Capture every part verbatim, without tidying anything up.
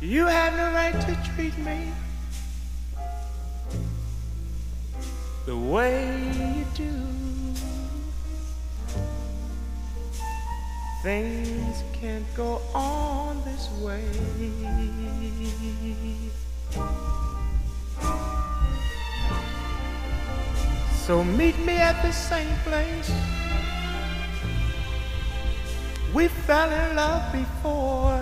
You have no right to treat me the way you do. Things can't go on this way. So meet me at the same place we fell in love before,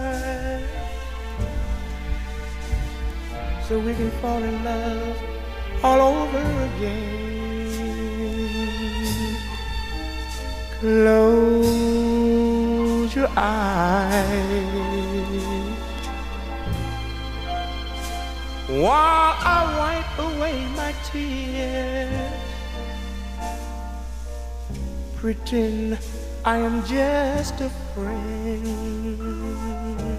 so we can fall in love all over again. Close your eyes while I wipe away my tears. Pretend I am just a friend.